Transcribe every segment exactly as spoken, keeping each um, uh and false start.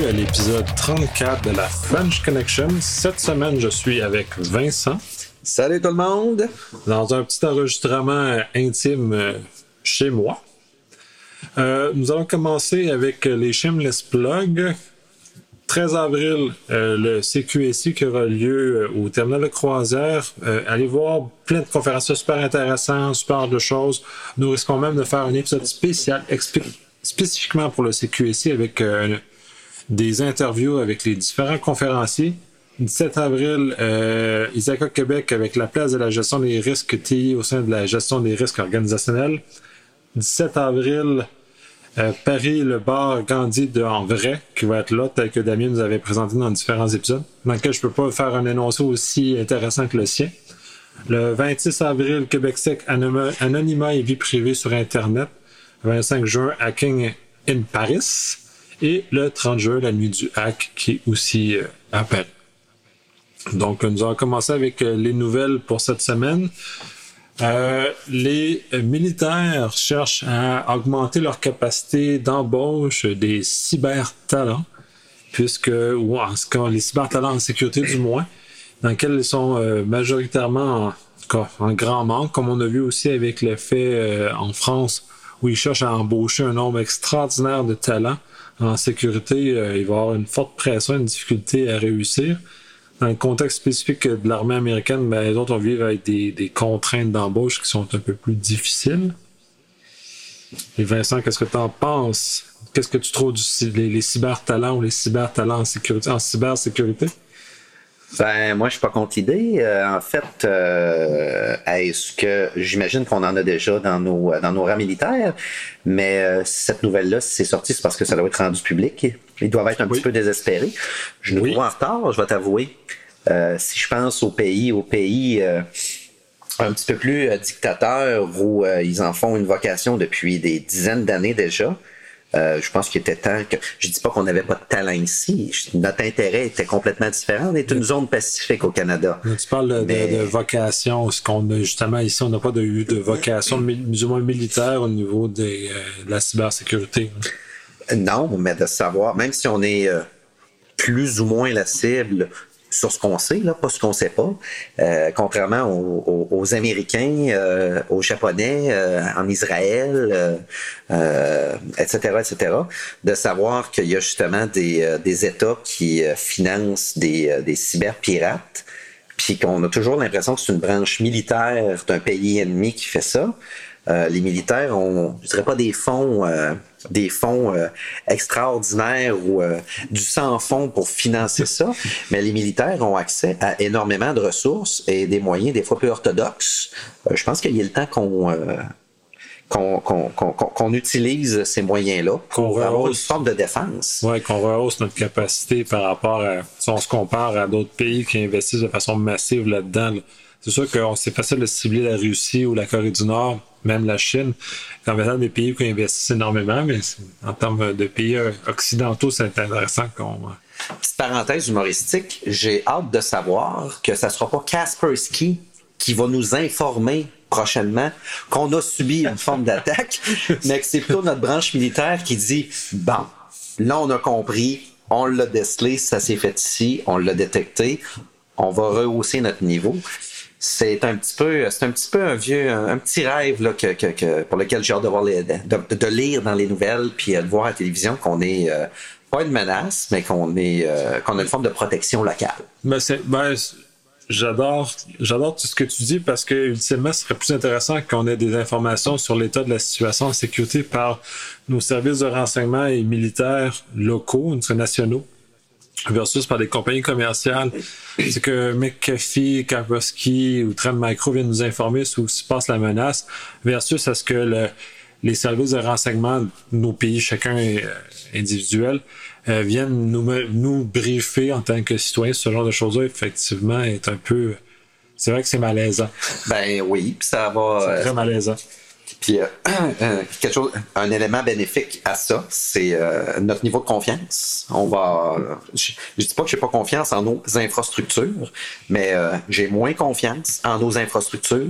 à l'épisode trente-quatre de la French Connection. Cette semaine, je suis avec Vincent. Salut tout le monde! Dans un petit enregistrement intime chez moi. Euh, nous allons commencer avec les Shameless Plugs. treize avril, euh, le C Q S I qui aura lieu au terminal de croisière. Euh, allez voir plein de conférences super intéressantes, super de choses. Nous risquons même de faire un épisode spécial expé- spécifiquement pour le C Q S I avec euh, des interviews avec les différents conférenciers. dix-sept avril, euh, Isaac Québec avec la place de la gestion des risques T I au sein de la gestion des risques organisationnels. dix-sept avril, euh, Paris, le bar Gandhi de En Vrai, qui va être là, tel que Damien nous avait présenté dans différents épisodes, dans lequel je peux pas faire un énoncé aussi intéressant que le sien. Le vingt-six avril, Québec Sec, Anonymat et vie privée sur Internet. vingt-cinq juin, Hacking in Paris. Et le trente juin, la nuit du hack, qui est aussi euh, à Paris. Donc, nous allons commencer avec euh, les nouvelles pour cette semaine. Euh, les euh, militaires cherchent à augmenter leur capacité d'embauche des cybertalents, puisque, ou en ce cas, les cybertalents en sécurité du moins, dans lesquels ils sont euh, majoritairement en, en grand manque, comme on a vu aussi avec l'effet euh, en France, où ils cherchent à embaucher un nombre extraordinaire de talents. En sécurité, euh, il va y avoir une forte pression, une difficulté à réussir. Dans le contexte spécifique de l'armée américaine, ben, les autres, on vit avec des, des contraintes d'embauche qui sont un peu plus difficiles. Et Vincent, qu'est-ce que tu en penses? Qu'est-ce que tu trouves du les, les cybertalents ou les cybertalents en sécurité, en cybersécurité? Ben, moi, je suis pas contre l'idée. Euh, en fait, euh, est-ce que j'imagine qu'on en a déjà dans nos dans nos rangs militaires, mais euh, cette nouvelle-là, si c'est sorti, c'est parce que ça doit être rendu public. Ils doivent être un oui. petit peu désespérés. Je nous oui. trouve en retard, je vais t'avouer. Euh, si je pense aux pays, aux pays euh, un petit peu plus euh, dictateurs où euh, ils en font une vocation depuis des dizaines d'années déjà. Euh, je pense qu'il était temps que... Je dis pas qu'on n'avait pas de talent ici. Notre intérêt était complètement différent. On est une zone pacifique au Canada. Tu parles de, Mais... de, de vocation. Ce qu'on a justement ici, on n'a pas de, eu de vocation du moins militaire au niveau des, euh, de la cybersécurité. Non, mais de savoir, même si on est euh, plus ou moins la cible sur ce qu'on sait, là, pas ce qu'on sait pas. Euh, contrairement aux, aux, aux Américains, euh, aux Japonais, euh, en Israël, euh, euh, et cetera, et cetera, de savoir qu'il y a justement des, euh, des États qui euh, financent des, euh, des cyberpirates, puis qu'on a toujours l'impression que c'est une branche militaire d'un pays ennemi qui fait ça. Euh, les militaires ont, je dirais pas des fonds, euh, des fonds euh, extraordinaires ou euh, du sans-fond pour financer ça, mais les militaires ont accès à énormément de ressources et des moyens des fois peu orthodoxes. Euh, je pense qu'il y a le temps qu'on, euh, qu'on, qu'on, qu'on, qu'on utilise ces moyens-là pour qu'on avoir une forme de défense. Oui, qu'on rehausse notre capacité par rapport à, si on se compare à d'autres pays qui investissent de façon massive là-dedans. Là. C'est sûr que c'est facile de cibler la Russie ou la Corée du Nord, même la Chine, comme étant des pays qui investissent énormément, mais en termes de pays occidentaux, c'est intéressant qu'on... Petite parenthèse humoristique, j'ai hâte de savoir que ça ne sera pas Kaspersky qui va nous informer prochainement qu'on a subi une forme d'attaque, mais que c'est plutôt notre branche militaire qui dit « Bon, là on a compris, on l'a décelé, ça s'est fait ici, on l'a détecté, on va rehausser notre niveau. » C'est un petit peu, c'est un petit peu un vieux, un, un petit rêve là que, que, que pour lequel j'ai hâte de voir les, de, de, de lire dans les nouvelles puis de voir à la télévision qu'on est euh, pas une menace, mais qu'on est, euh, qu'on a une forme de protection locale. Ben c'est, ben j'adore, j'adore tout ce que tu dis parce que ultimement, ce serait plus intéressant qu'on ait des informations sur l'état de la situation en sécurité par nos services de renseignement et militaires locaux, nationaux. Versus par des compagnies commerciales. C'est que McAfee, Kaspersky ou Trend Micro viennent nous informer sur où se passe la menace, versus à ce que le, les services de renseignement de nos pays, chacun euh, individuel, euh, viennent nous, nous briefer en tant que citoyens. Ce genre de choses-là, effectivement, est un peu... C'est vrai que c'est malaisant. Ben oui, puis ça va... C'est très malaisant. Puis euh, euh, quelque chose, un élément bénéfique à ça, c'est euh, notre niveau de confiance. On va, euh, je, je dis pas que j'ai pas confiance en nos infrastructures, mais euh, j'ai moins confiance en nos infrastructures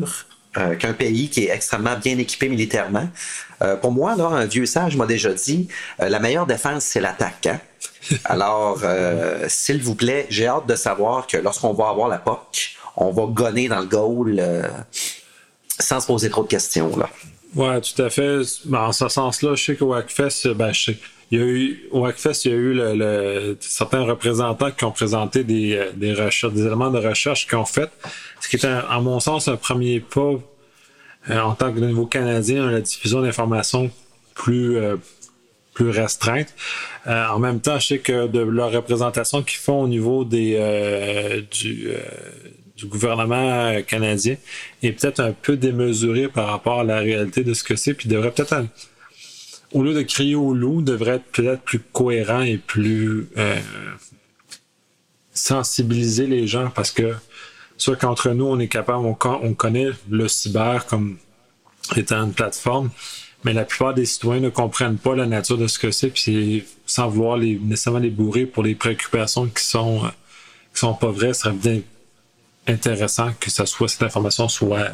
euh, qu'un pays qui est extrêmement bien équipé militairement. Euh, pour moi, là, un vieux sage m'a déjà dit, euh, la meilleure défense, c'est l'attaque. Hein? Alors, euh, s'il vous plaît, j'ai hâte de savoir que lorsqu'on va avoir la P O C, on va gonner dans le goal euh, sans se poser trop de questions. Là. Ouais, tout à fait. Ben, en ce sens-là, je sais qu'au Hackfest, ben, je sais, il y a eu, au Hackfest, il y a eu le, le, certains représentants qui ont présenté des, des recherches, des éléments de recherche qu'ils ont fait. Ce qui est, à mon sens, un premier pas euh, en tant que niveau canadien à la diffusion d'informations plus, euh, plus restreinte. Euh, en même temps, je sais que de leur représentation qu'ils font au niveau des, euh, du, euh, du gouvernement canadien est peut-être un peu démesuré par rapport à la réalité de ce que c'est, puis devrait peut-être, un, au lieu de crier au loup, devrait être peut-être plus cohérent et plus euh, sensibiliser les gens, parce que soit qu'entre nous, on est capable, on, on connaît le cyber comme étant une plateforme, mais la plupart des citoyens ne comprennent pas la nature de ce que c'est, puis sans vouloir les, nécessairement les bourrer pour les préoccupations qui sont, euh, qui sont pas vraies, ce serait bien intéressant que ça soit, cette information soit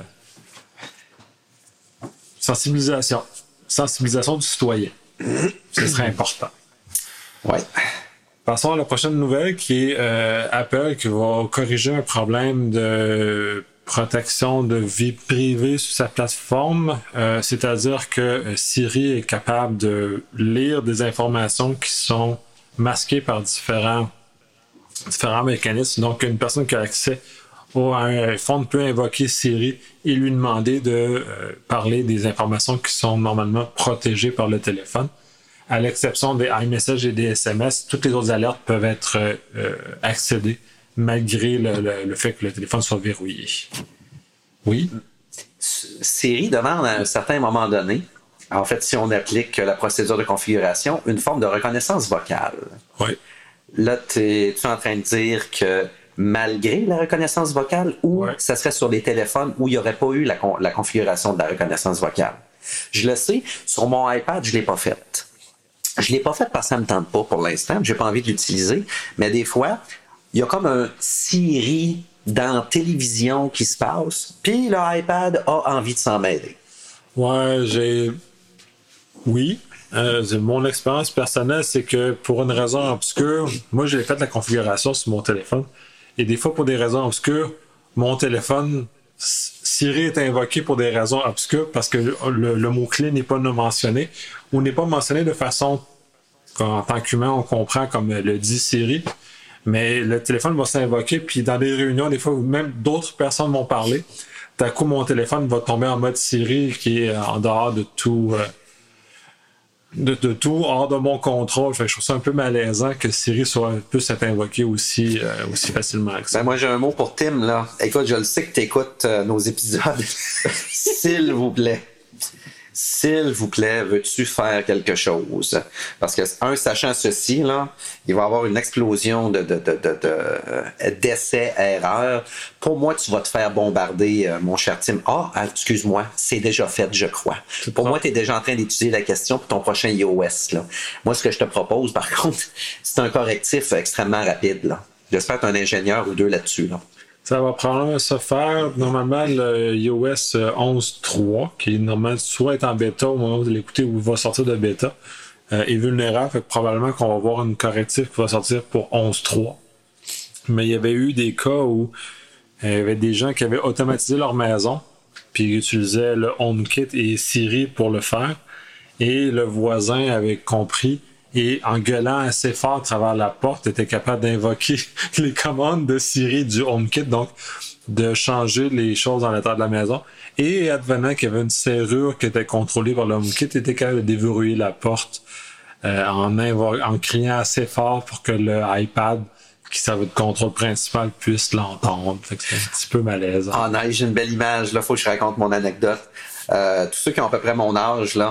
sensibilisation. Sensibilisation du citoyen. Ce serait important. Ouais. Passons à la prochaine nouvelle qui est euh, Apple qui va corriger un problème de protection de vie privée sur sa plateforme, euh, c'est-à-dire que euh, Siri est capable de lire des informations qui sont masquées par différents, différents mécanismes. Donc, une personne qui a accès au à un iPhone peut invoquer Siri et lui demander de euh, parler des informations qui sont normalement protégées par le téléphone. À l'exception des iMessages et des S M S, toutes les autres alertes peuvent être euh, accédées malgré le, le, le fait que le téléphone soit verrouillé. Oui? Siri demande à un certain moment donné, en fait, si on applique la procédure de configuration, une forme de reconnaissance vocale. Oui. Là, tu es en train de dire que malgré la reconnaissance vocale, ou ouais. ça serait sur des téléphones où il n'y aurait pas eu la, la configuration de la reconnaissance vocale. Je le sais, sur mon iPad, je ne l'ai pas faite. Je ne l'ai pas faite parce que ça ne me tente pas pour l'instant, je n'ai pas envie de l'utiliser, mais des fois, il y a comme un Siri dans la télévision qui se passe, puis le iPad a envie de s'en mêler. Ouais, j'ai... Oui. Euh, mon expérience personnelle, c'est que pour une raison obscure, moi, j'ai fait la configuration sur mon téléphone, et des fois, pour des raisons obscures, mon téléphone, Siri est invoqué pour des raisons obscures parce que le, le, le mot-clé n'est pas mentionné, ou n'est pas mentionné de façon qu'en tant qu'humain, on comprend comme le dit Siri. Mais le téléphone va s'invoquer, puis dans des réunions, des fois, où même d'autres personnes vont parler, d'un coup, mon téléphone va tomber en mode Siri, qui est en dehors de tout, euh, de, de tout, hors de mon contrôle. Fait que je trouve ça un peu malaisant que Siri soit puisse être invoqué aussi, euh, aussi facilement que ça. Ben moi, j'ai un mot pour Tim, là. Écoute, je le sais que tu écoutes euh, nos épisodes. S'il vous plaît. S'il vous plaît, veux-tu faire quelque chose? Parce que, un, sachant ceci, là, il va y avoir une explosion de, de, de, de, de, d'essais, erreurs. Pour moi, tu vas te faire bombarder, euh, mon cher Tim. Ah, excuse-moi, c'est déjà fait, je crois. C'est pour moi, tu es déjà en train d'étudier la question pour ton prochain iOS, là. Moi, ce que je te propose, par contre, c'est un correctif extrêmement rapide, là. J'espère que tu es un ingénieur ou deux là-dessus, là. Ça va probablement se faire, normalement, le iOS onze point trois, qui est normalement soit est en bêta au moment où vous l'écoutez ou va sortir de bêta, euh, est vulnérable. Fait que probablement qu'on va voir une correctif qui va sortir pour onze point trois. Mais il y avait eu des cas où euh, il y avait des gens qui avaient automatisé leur maison, puis ils utilisaient le HomeKit et Siri pour le faire. Et le voisin avait compris et en gueulant assez fort à travers la porte, était capable d'invoquer les commandes de Siri du HomeKit, donc de changer les choses dans l'état de la maison. Et advenant qu'il y avait une serrure qui était contrôlée par le HomeKit, était capable de déverrouiller la porte euh, en, invo- en criant assez fort pour que le iPad, qui servait de contrôle principal, puisse l'entendre. Fait que c'est un petit peu malaisant. Ah non, j'ai une belle image. Là, faut que je raconte mon anecdote. Euh, tous ceux qui ont à peu près mon âge, là,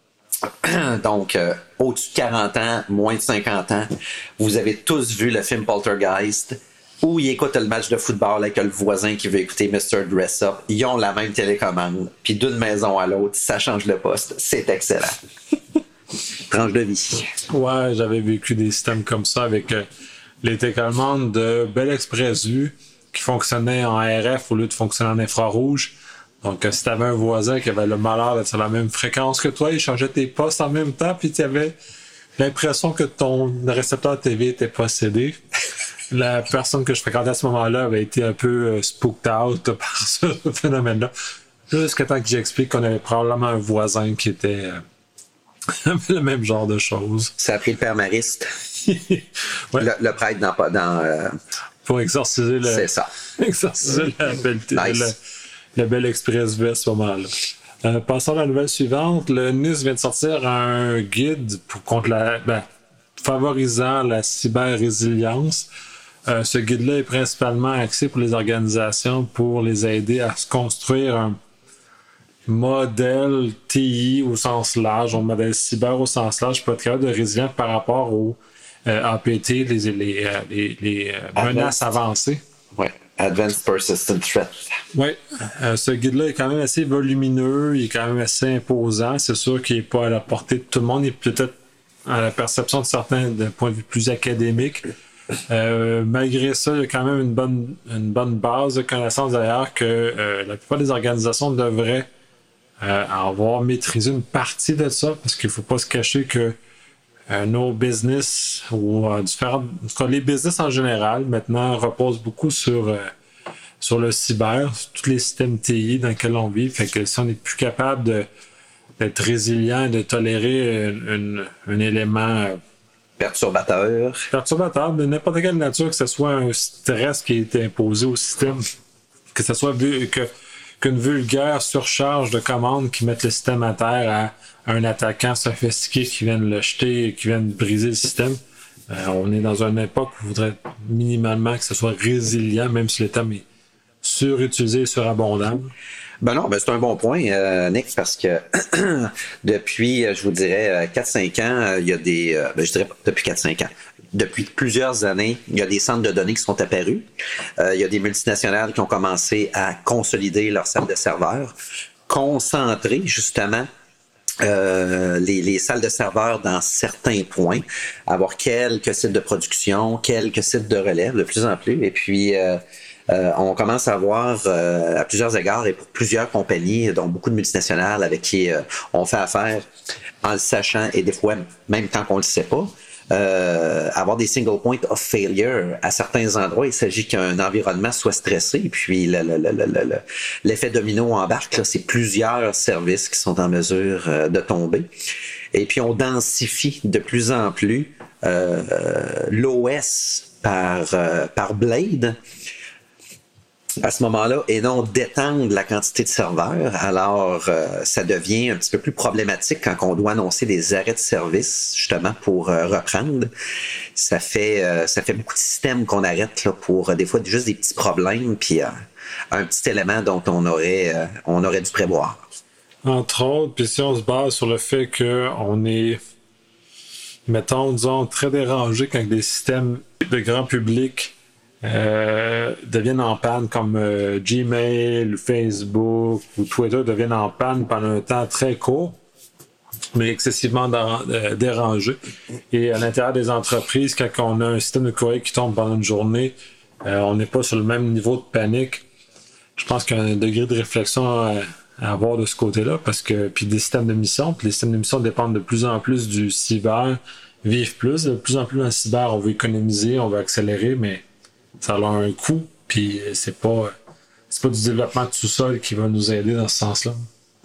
donc, euh, au-dessus de quarante ans, moins de cinquante ans, vous avez tous vu le film Poltergeist, où ils écoutent le match de football avec le voisin qui veut écouter mister Dress Up. Ils ont la même télécommande, puis d'une maison à l'autre, ça change le poste. C'est excellent. Tranche de vie. Ouais, j'avais vécu des systèmes comme ça avec euh, les télécommandes de Bell Express Vue qui fonctionnaient en R F au lieu de fonctionner en infrarouge. Donc, si tu avais un voisin qui avait le malheur d'être sur la même fréquence que toi, il changeait tes postes en même temps, puis tu avais l'impression que ton récepteur T V était possédé. La personne que je fréquentais à ce moment-là avait été un peu euh, spooked out par ce phénomène-là. Jusqu'à temps que j'explique qu'on avait probablement un voisin qui était euh, le même genre de choses. Ça a pris le père mariste. Ouais. le, le prêtre dans... dans euh... Pour exorciser le... C'est ça. Exorciser la belle... Nice. Le, le bel Express V à ce moment-là. Euh, passons à la nouvelle suivante. Le N I S vient de sortir un guide pour contre la, ben, favorisant la cyber-résilience. Euh, ce guide-là est principalement axé pour les organisations pour les aider à se construire un modèle T I au sens large, un modèle cyber au sens large pour être capable de résilient par rapport aux euh, A P T, les, les, euh, les, les euh, menaces avancées. Oui. Advanced Persistent Threat. Oui, euh, ce guide-là est quand même assez volumineux, il est quand même assez imposant. C'est sûr qu'il n'est pas à la portée de tout le monde, il est peut-être à la perception de certains d'un point de vue plus académique. Euh, malgré ça, il y a quand même une bonne, une bonne base de connaissances d'ailleurs que euh, la plupart des organisations devraient euh, avoir maîtrisé une partie de ça, parce qu'il ne faut pas se cacher que Euh, nos business ou euh, différents, en tout cas, les business en général maintenant reposent beaucoup sur euh, sur le cyber, sur tous les systèmes T I dans lesquels on vit. Fait que si on n'est plus capable de, d'être résilient et de tolérer un, un, un élément euh, perturbateur, perturbateur de n'importe quelle nature, que ce soit un stress qui est imposé au système, que ce soit vu, que qu'une vulgaire surcharge de commandes qui mettent le système à terre à un attaquant sophistiqué qui vient le jeter et qui vient briser le système. Euh, on est dans une époque où il faudrait minimalement que ce soit résilient, même si le terme est surutilisé et surabondant. Ben non, ben c'est un bon point, euh, Nick, parce que depuis, je vous dirais, quatre cinq ans, il y a des... Euh, ben je dirais pas depuis quatre cinq ans. Depuis plusieurs années, il y a des centres de données qui sont apparus. Euh, il y a des multinationales qui ont commencé à consolider leurs salles de serveurs, concentrer justement Euh, les, les salles de serveurs dans certains points, avoir quelques sites de production, quelques sites de relève de plus en plus. Et puis, euh, euh, on commence à voir euh, à plusieurs égards et pour plusieurs compagnies, dont beaucoup de multinationales avec qui euh, on fait affaire en le sachant et des fois même quand on le sait pas. Euh, avoir des single points of failure à certains endroits, il s'agit qu'un environnement soit stressé, puis le, le, le, le, le, l'effet domino embarque, là, c'est plusieurs services qui sont en mesure euh, de tomber. Et puis on densifie de plus en plus euh, l'O S par, euh, par Blade à ce moment-là, et non d'étendre la quantité de serveurs. Alors, euh, ça devient un petit peu plus problématique quand on doit annoncer des arrêts de service, justement, pour euh, reprendre. Ça fait euh, ça fait beaucoup de systèmes qu'on arrête là, pour euh, des fois juste des petits problèmes, puis euh, un petit élément dont on aurait, euh, on aurait dû prévoir. Entre autres, puis si on se base sur le fait qu'on est, mettons, disons, très dérangé quand des systèmes de grand public Euh, deviennent en panne comme euh, Gmail, Facebook ou Twitter deviennent en panne pendant un temps très court, mais excessivement euh, dérangé. Et à l'intérieur des entreprises, quand on a un système de courrier qui tombe pendant une journée, euh, on n'est pas sur le même niveau de panique. Je pense qu'il y a un degré de réflexion à, à avoir de ce côté-là, parce que puis des systèmes de mission, puis les systèmes de mission dépendent de plus en plus du cyber, vivent plus, de plus en plus dans le cyber, on veut économiser, on veut accélérer, mais ça a un coût, puis c'est pas c'est pas du développement de sous-sol qui va nous aider dans ce sens-là.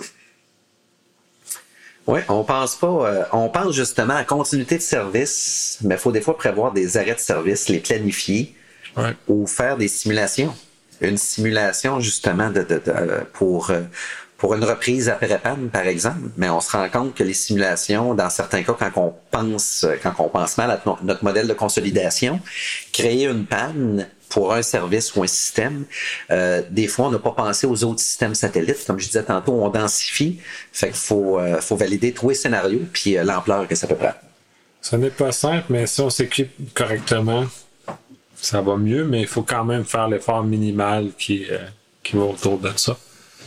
Oui, on pense pas, euh, on pense justement à continuité de service, mais il faut des fois prévoir des arrêts de service, les planifier, ouais, ou faire des simulations. Une simulation justement de, de, de pour pour une reprise après panne, par exemple, mais on se rend compte que les simulations, dans certains cas, quand on pense, quand on pense mal à notre modèle de consolidation, créer une panne pour un service ou un système, euh, des fois, on n'a pas pensé aux autres systèmes satellites. Comme je disais tantôt, on densifie. Fait qu'il faut, euh, faut valider tous les scénarios puis euh, l'ampleur que ça peut prendre. Ça n'est pas simple, mais si on s'équipe correctement, ça va mieux, mais il faut quand même faire l'effort minimal qui, euh, qui va autour de ça.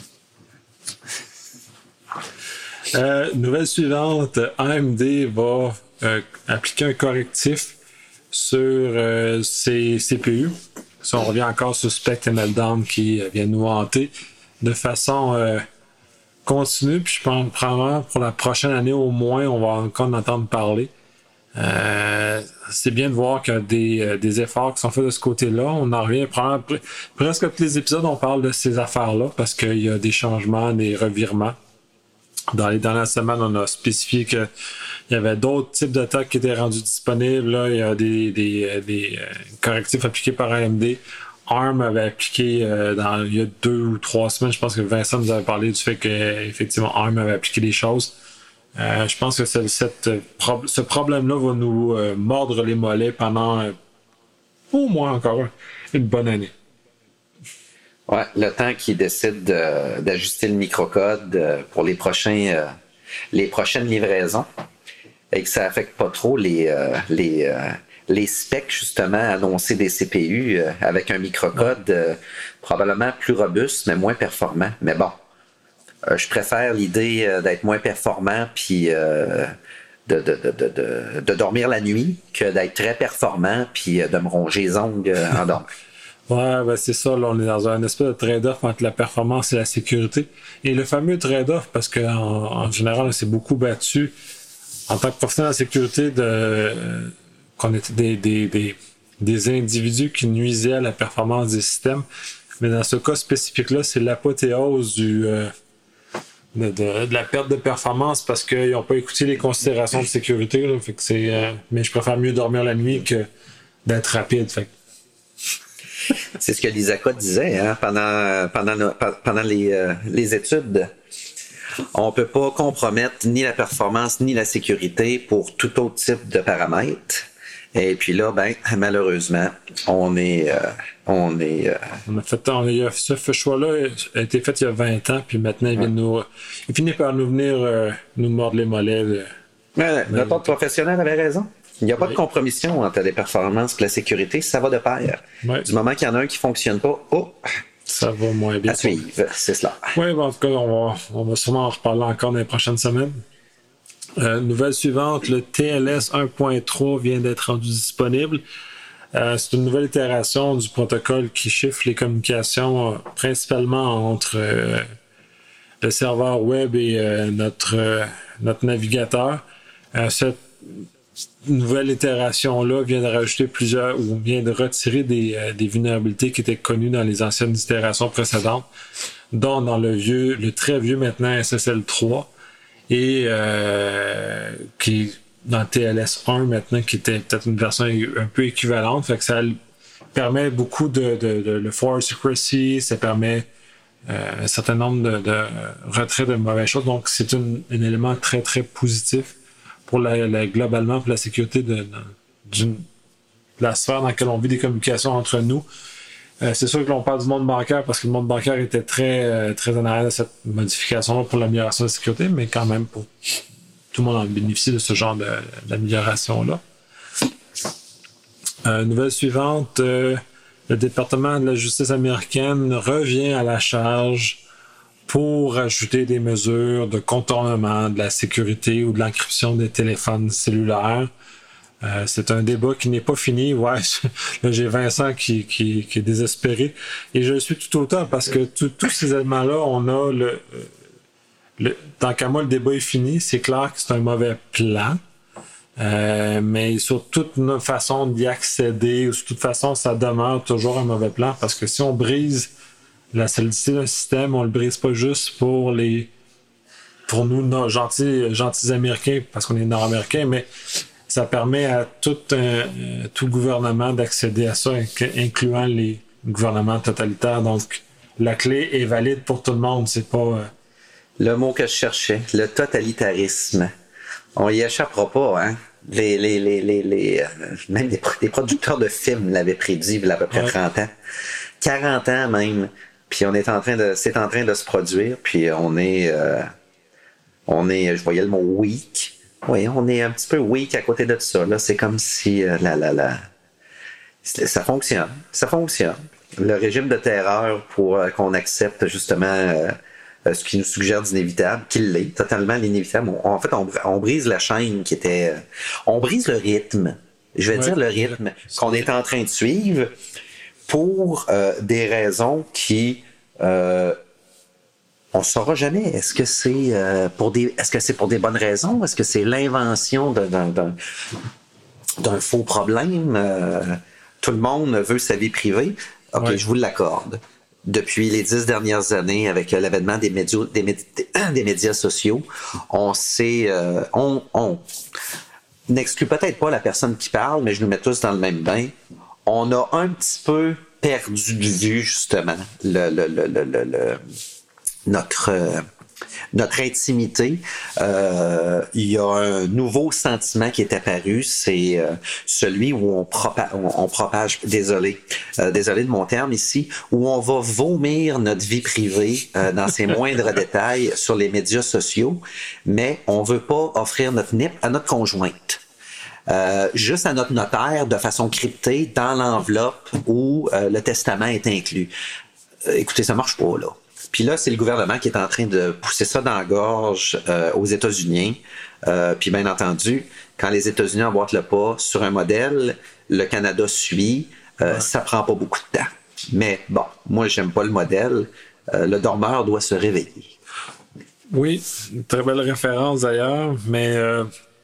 Euh, nouvelle suivante, A M D va euh, appliquer un correctif sur euh, ses C P U. Si on revient encore sur Spectre et Meltdown qui euh, vient nous hanter, de façon euh, continue. Puis je pense probablement pour la prochaine année au moins, on va encore en entendre parler. Euh, c'est bien de voir qu'il y a des, euh, des efforts qui sont faits de ce côté-là. On en revient probablement, presque tous les épisodes, on parle de ces affaires-là parce qu'il y a des changements, des revirements. Dans les dernières semaines, on a spécifié qu'il y avait d'autres types d'attaques qui étaient rendus disponibles. Là, il y a des, des, des euh, correctifs appliqués par A M D. ARM avait appliqué euh, dans, il y a deux ou trois semaines, je pense que Vincent nous avait parlé du fait qu'effectivement ARM avait appliqué des choses. Euh, je pense que cette, cette, pro- ce problème-là va nous euh, mordre les mollets pendant euh, au moins encore une bonne année. Ouais, le temps qu'ils décident de, d'ajuster le microcode euh, pour les prochains euh, les prochaines livraisons et que ça affecte pas trop les euh, les euh, les specs justement annoncés des C P U euh, avec un microcode euh, probablement plus robuste mais moins performant. Mais bon, euh, je préfère l'idée euh, d'être moins performant puis euh, de, de, de, de, de, de dormir la nuit que d'être très performant puis euh, de me ronger les ongles euh, en dormant. Ouais, ben c'est ça, là, on est dans un espèce de trade-off entre la performance et la sécurité. Et le fameux trade-off, parce qu'en en général, on s'est beaucoup battu en tant que professionnel de la sécurité de euh, qu'on était des, des, des, des individus qui nuisaient à la performance des systèmes. Mais dans ce cas spécifique-là, c'est l'apothéose du euh, de, de, de la perte de performance parce qu'ils n'ont pas écouté les considérations de sécurité. Là, fait que c'est, euh, mais je préfère mieux dormir la nuit que d'être rapide. Fait que c'est ce que l'ISACA disait hein, pendant, pendant, le, pendant les, euh, les études. On ne peut pas compromettre ni la performance ni la sécurité pour tout autre type de paramètres. Et puis là, ben, malheureusement, on est... Euh, on est euh... on a fait, on a, ce choix-là a été fait il y a vingt ans, puis maintenant, il, vient ouais. nous, il finit par nous venir euh, nous mordre les mollets. De, Mais, de notre professionnel avait raison. Il n'y a pas oui. de compromission entre les performances et la sécurité, ça va de pair. Oui. Du moment qu'il y en a un qui ne fonctionne pas, oh, ça va moins bien. À suivre, c'est cela. Oui, bon, en tout cas, on va, on va sûrement en reparler encore dans les prochaines semaines. Euh, nouvelle suivante, le T L S un point trois vient d'être rendu disponible. Euh, c'est une nouvelle itération du protocole qui chiffre les communications euh, principalement entre euh, le serveur web et euh, notre, euh, notre navigateur. Euh, cette nouvelle itération-là vient de rajouter plusieurs ou vient de retirer des, euh, des vulnérabilités qui étaient connues dans les anciennes itérations précédentes, dont dans le vieux, le très vieux maintenant S S L trois et euh, qui dans T L S un maintenant, qui était peut-être une version un peu équivalente. Fait que ça permet beaucoup de, de, de le forward secrecy, ça permet euh, un certain nombre de, de retraits de mauvaises choses. Donc, c'est un, un élément très, très positif pour la, la, globalement pour la sécurité de, de, de la sphère dans laquelle on vit des communications entre nous. Euh, c'est sûr que l'on parle du monde bancaire parce que le monde bancaire était très, euh, très en arrière de cette modification-là pour l'amélioration de la sécurité, mais quand même pour tout le monde en bénéficie de ce genre de, d'amélioration-là. Euh, nouvelle suivante, euh, le département de la justice américaine revient à la charge pour ajouter des mesures de contournement de la sécurité ou de l'encryption des téléphones cellulaires. Euh, c'est un débat qui n'est pas fini. Ouais, là, j'ai Vincent qui, qui, qui est désespéré. Et je le suis tout autant parce que tous ces éléments-là, on a le... Le, tant qu'à moi, le débat est fini. C'est clair que c'est un mauvais plan. Euh, mais sur toute notre façon d'y accéder, ou sur toute façon, ça demeure toujours un mauvais plan parce que si on brise la solidité d'un système, on le brise pas juste pour les pour nous, non, gentils, gentils Américains, parce qu'on est nord-américains, mais ça permet à tout, un, tout gouvernement d'accéder à ça, incluant les gouvernements totalitaires. Donc, la clé est valide pour tout le monde. C'est pas... Euh... Le mot que je cherchais, le totalitarisme. On y échappera pas, hein? Les, les, les, les, les, euh, même des, des producteurs de films l'avaient prédit il y a à peu près ouais. trente ans. quarante ans même. Puis on est en train de, c'est en train de se produire. Puis on est, euh, on est, je voyais le mot weak. Oui, on est un petit peu weak à côté de ça. Là, c'est comme si euh, la, la, la, ça fonctionne, ça fonctionne. Le régime de terreur pour euh, qu'on accepte justement euh, euh, ce qui nous suggère d'inévitable, qu'il l'est, totalement l'inévitable. On, en fait, on, on brise la chaîne qui était, euh, on brise le rythme. Je vais ouais, dire le rythme qu'on est en train de suivre pour euh, des raisons qui euh, on ne saura jamais. Est-ce que c'est euh, pour des est-ce que c'est pour des bonnes raisons? Est-ce que c'est l'invention de, d'un, d'un, d'un faux problème? Euh, tout le monde veut sa vie privée. OK, ouais. Je vous l'accorde. Depuis les dix dernières années, avec l'avènement des médias, des, médias, des médias sociaux, on sait, euh, on, on n'exclut peut-être pas la personne qui parle, mais je nous mets tous dans le même bain. On a un petit peu perdu de vue, justement, le, le, le, le, le, le notre euh, notre intimité. Euh, il y a un nouveau sentiment qui est apparu, c'est euh, celui où on, propa- on, on propage, désolé, euh, désolé de mon terme ici, où on va vomir notre vie privée euh, dans ses moindres détails sur les médias sociaux, mais on veut pas offrir notre N I P à notre conjointe. Euh, juste à notre notaire de façon cryptée dans l'enveloppe où euh, le testament est inclus. Euh, écoutez, ça marche pas, là. Puis là, c'est le gouvernement qui est en train de pousser ça dans la gorge euh, aux États-Unis. Euh, puis bien entendu, quand les États-Unis emboîtent le pas sur un modèle, le Canada suit. Euh, ouais. Ça prend pas beaucoup de temps. Mais bon, moi, j'aime pas le modèle. Euh, le dormeur doit se réveiller. Oui, très belle référence d'ailleurs, mais euh,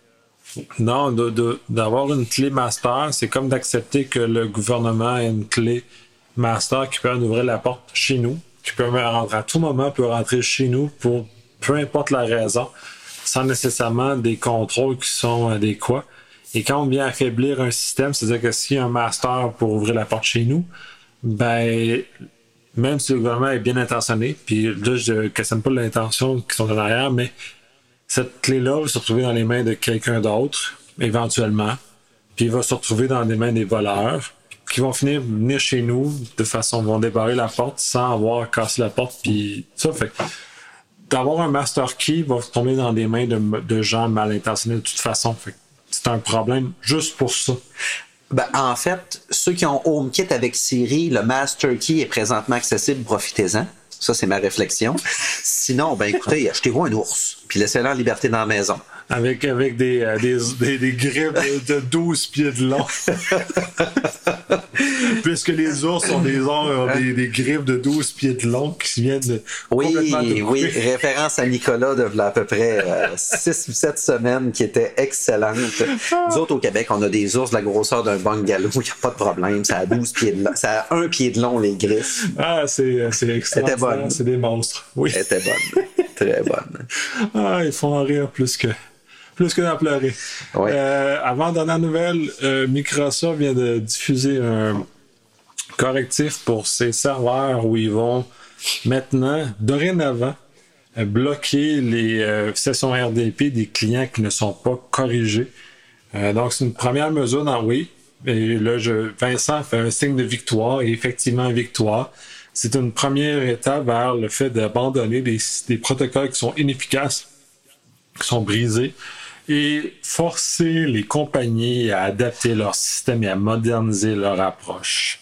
non, de, de, d'avoir une clé master, c'est comme d'accepter que le gouvernement ait une clé master qui peut en ouvrir la porte chez nous, qui peut rentrer à tout moment, peut rentrer chez nous pour peu importe la raison, sans nécessairement des contrôles qui sont adéquats. Et quand on vient affaiblir un système, c'est-à-dire que s'il y a un master pour ouvrir la porte chez nous, ben même si le gouvernement est bien intentionné, puis là je ne questionne pas l'intention qui sont en arrière, mais cette clé-là va se retrouver dans les mains de quelqu'un d'autre, éventuellement, puis il va se retrouver dans les mains des voleurs, qui vont finir venir chez nous de façon, vont débarrer la porte sans avoir cassé la porte, puis ça fait d'avoir un master key va tomber dans des mains de, de gens mal intentionnés de toute façon. Fait c'est un problème juste pour ça. Ben, en fait, ceux qui ont HomeKit avec Siri, le master key est présentement accessible, profitez-en. Ça, c'est ma réflexion. Sinon, ben écoutez, achetez-vous un ours, puis laissez-le en liberté dans la maison. Avec, avec des, euh, des, des, des griffes de, de douze pieds de long. Puisque les ours ont des, ont des, des griffes de douze pieds de long qui viennent de oui, complètement de oui, référence à Nicolas de à peu près euh, six ou sept semaines qui était excellente. Nous autres, au Québec, on a des ours de la grosseur d'un bungalow, il n'y a pas de problème. Ça a douze pieds de long. Ça a un pied de long, les griffes. Ah, c'est, c'est extraordinaire. Elle était bonne. C'est des monstres. Oui. Elle était bonne. Très bonne. Ah, ils font en rire plus que... Plus que d'en pleurer. Oui. Euh, avant dernière nouvelle, euh, Microsoft vient de diffuser un correctif pour ses serveurs où ils vont maintenant, dorénavant, euh, bloquer les euh, sessions R D P des clients qui ne sont pas corrigés. Euh, donc, c'est une première mesure dans oui. Et là, je, Vincent fait un signe de victoire et effectivement victoire. C'est une première étape vers le fait d'abandonner des, des protocoles qui sont inefficaces, qui sont brisés, et forcer les compagnies à adapter leur système et à moderniser leur approche.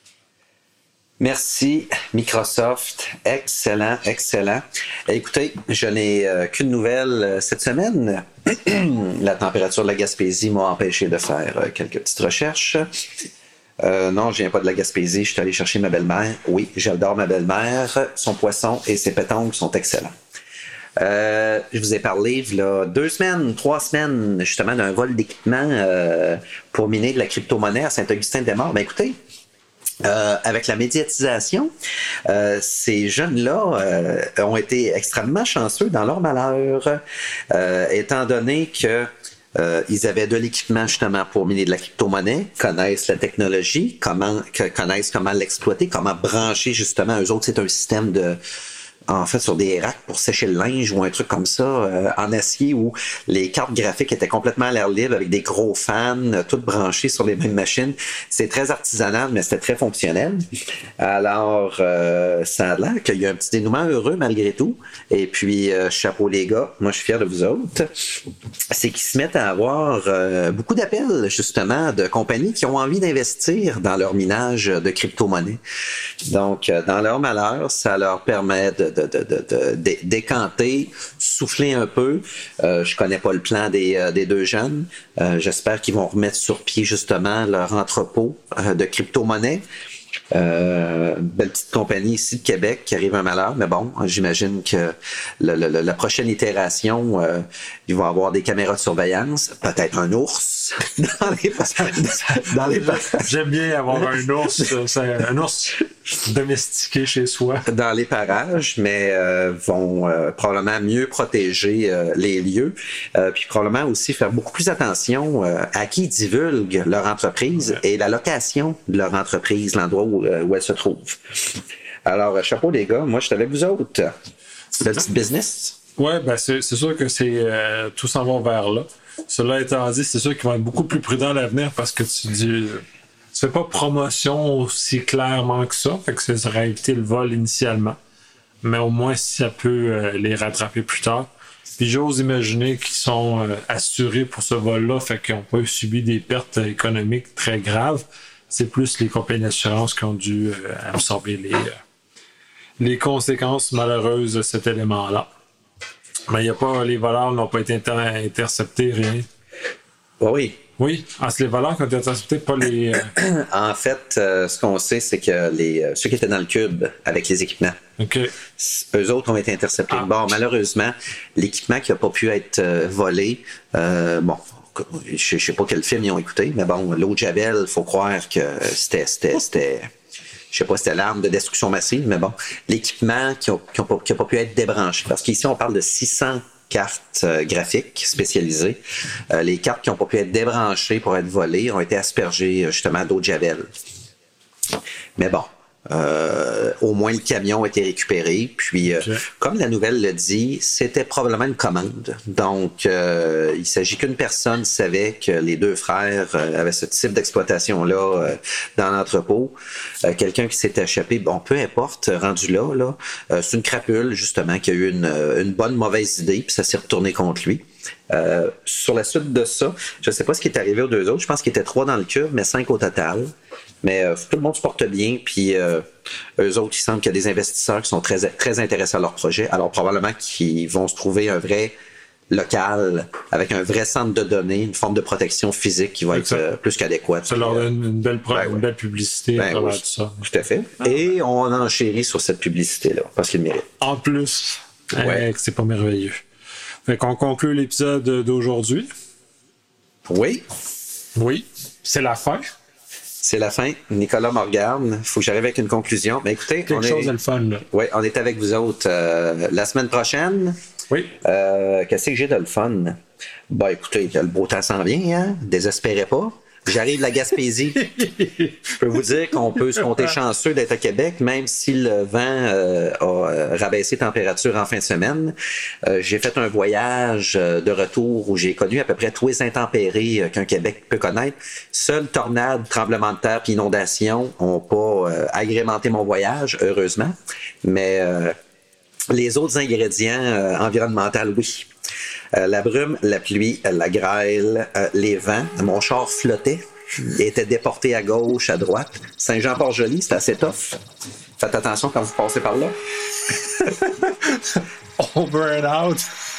Merci, Microsoft. Excellent, excellent. Écoutez, je n'ai euh, qu'une nouvelle cette semaine. La température de la Gaspésie m'a empêché de faire euh, quelques petites recherches. Euh, non, je viens pas de la Gaspésie. Je suis allé chercher ma belle-mère. Oui, j'adore ma belle-mère. Son poisson et ses pétanques sont excellents. Euh, je vous ai parlé il y a deux semaines, trois semaines, justement, d'un vol d'équipement euh, pour miner de la crypto-monnaie à Saint-Augustin-des-Maures. Ben écoutez, euh, avec la médiatisation, euh, ces jeunes-là euh, ont été extrêmement chanceux dans leur malheur, euh, étant donné que Euh, ils avaient de l'équipement justement pour miner de la crypto-monnaie, connaissent la technologie, comment, que, connaissent comment l'exploiter, comment brancher justement. Eux autres, c'est un système de, en fait, sur des racks pour sécher le linge ou un truc comme ça, euh, en acier où les cartes graphiques étaient complètement à l'air libre avec des gros fans, euh, toutes branchées sur les mêmes machines. C'est très artisanal, mais c'était très fonctionnel. Alors, euh, ça a l'air qu'il y a un petit dénouement heureux malgré tout. Et puis, euh, chapeau les gars, moi je suis fier de vous autres. C'est qu'ils se mettent à avoir euh, beaucoup d'appels, justement, de compagnies qui ont envie d'investir dans leur minage de crypto-monnaie. Donc, euh, dans leur malheur, ça leur permet de De, de, de, de, de décanter, souffler un peu. Euh, je connais pas le plan des, euh, des deux jeunes. Euh, j'espère qu'ils vont remettre sur pied justement leur entrepôt euh, de crypto-monnaie. Euh, une belle petite compagnie ici de Québec qui arrive un malheur, mais bon, j'imagine que le, le, la prochaine itération, euh, ils vont avoir des caméras de surveillance, peut-être un ours dans les, dans les J'aime bien avoir un ours, c'est un ours domestiqué chez soi. Dans les parages, mais euh, vont euh, probablement mieux protéger euh, les lieux, euh, puis probablement aussi faire beaucoup plus attention euh, à qui divulgue leur entreprise ouais. et la location de leur entreprise, l'endroit où, euh, où elle se trouve. Alors, chapeau les gars, moi je suis avec vous autres. Le petit business. Oui, ben c'est, c'est sûr que c'est euh, tout s'en va vers là. Cela étant dit, c'est sûr qu'ils vont être beaucoup plus prudents à l'avenir parce que tu dis tu fais pas promotion aussi clairement que ça, fait que ça aurait évité le vol initialement. Mais au moins si ça peut euh, les rattraper plus tard. Puis j'ose imaginer qu'ils sont euh, assurés pour ce vol-là, fait qu'ils n'ont pas subi des pertes économiques très graves. C'est plus les compagnies d'assurance qui ont dû euh, absorber les, euh, les conséquences malheureuses de cet élément-là. Mais il y a pas, les voleurs n'ont pas été inter- interceptés, rien. Oui. Oui, ah, c'est les voleurs qui ont été interceptés, pas les... Euh... En fait, euh, ce qu'on sait, c'est que les ceux qui étaient dans le cube avec les équipements, okay. eux autres ont été interceptés. Ah. Bon, malheureusement, l'équipement qui n'a pas pu être euh, volé, euh, bon, je ne sais pas quel film ils ont écouté, mais bon, l'eau de Javel, il faut croire que c'était... c'était, c'était je sais pas si c'était l'arme de destruction massive, mais bon, l'équipement qui n'a qui pas, pas pu être débranché. Parce qu'ici, on parle de six cents cartes euh, graphiques spécialisées. Euh, les cartes qui n'ont pas pu être débranchées pour être volées ont été aspergées justement d'eau de Javel. Mais bon, euh, au moins le camion a été récupéré. Puis, euh, okay. comme la nouvelle le dit, c'était probablement une commande. Donc, euh, il s'agit qu'une personne savait que les deux frères euh, avaient ce type d'exploitation-là euh, dans l'entrepôt. Euh, quelqu'un qui s'est échappé, bon, peu importe, rendu là, là euh, c'est une crapule, justement, qui a eu une, une bonne mauvaise idée, puis ça s'est retourné contre lui. Euh, sur la suite de ça, je ne sais pas ce qui est arrivé aux deux autres. Je pense qu'il y était trois dans le cube, mais cinq au total. Mais euh, tout le monde se porte bien, puis euh, eux autres, il semble qu'il y a des investisseurs qui sont très, très intéressés à leur projet. Alors, probablement qu'ils vont se trouver un vrai local avec un vrai centre de données, une forme de protection physique qui va être euh, plus qu'adéquate. Ça leur donne une belle, pro- ben, une belle publicité ben, oui, tout ça. Tout à fait. Ah. Et on enchérit sur cette publicité-là, parce qu'il le mérite. En plus, ouais. euh, c'est pas merveilleux. Fait qu'on conclut l'épisode d'aujourd'hui. Oui. Oui, c'est la fin. C'est la fin. Nicolas me regarde. Il faut que j'arrive avec une conclusion. Mais écoutez, quelque on chose est... de le fun, là. Oui, on est avec vous autres euh, la semaine prochaine. Oui. Euh, qu'est-ce que j'ai de le fun? Ben, écoutez, le beau temps s'en vient, hein? Désespérez pas. J'arrive de la Gaspésie. Je peux vous dire qu'on peut se compter chanceux d'être à Québec, même si le vent euh, a rabaissé température en fin de semaine. Euh, j'ai fait un voyage de retour où j'ai connu à peu près tous les intempérés qu'un Québec peut connaître. Seules tornades, tremblements de terre puis inondations n'ont pas euh, agrémenté mon voyage, heureusement. Mais euh, les autres ingrédients euh, environnementaux, oui. Euh, la brume, la pluie, la grêle, euh, les vents. Mon char flottait. Il était déporté à gauche, à droite. Saint-Jean-Port-Joli, c'est assez tough. Faites attention quand vous passez par là. Over and out.